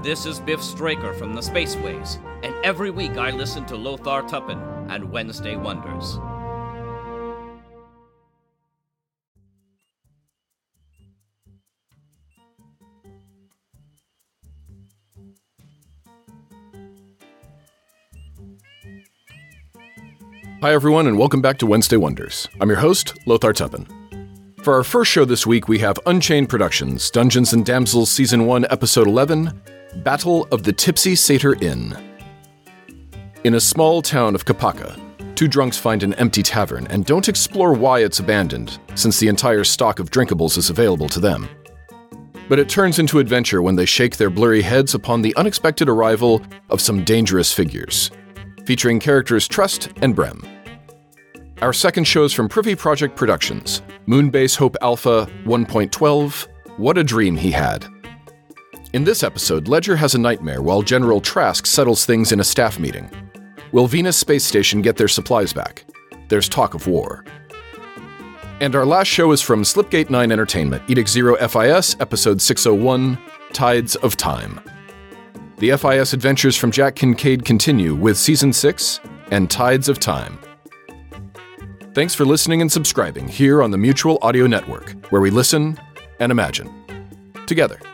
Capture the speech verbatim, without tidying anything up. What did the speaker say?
This is Biff Straker from the Spaceways, and every week I listen to Lothar Tuppen and Wednesday Wonders. Hi everyone, and welcome back to Wednesday Wonders. I'm your host, Lothar Tuppen. For our first show this week, we have Unchained Productions, Dungeons and Damsels Season one, Episode eleven, Battle of the Tipsy Satyr Inn. In a small town of Kapaka, two drunks find an empty tavern and don't explore why it's abandoned, since the entire stock of drinkables is available to them. But it turns into adventure when they shake their blurry heads upon the unexpected arrival of some dangerous figures, featuring characters Trust and Brem. Our second show is from Privy Project Productions, Moonbase Hope Alpha one point twelve, What a Dream He Had. In this episode, Ledger has a nightmare while General Trask settles things in a staff meeting. Will Venus Space Station get their supplies back? There's talk of war. And our last show is from Slipgate nine Entertainment, Edict Zero F I S, Episode six oh one, Tides of Time. The F I S adventures from Jack Kincaid continue with Season six and Tides of Time. Thanks for listening and subscribing here on the Mutual Audio Network, where we listen and imagine together.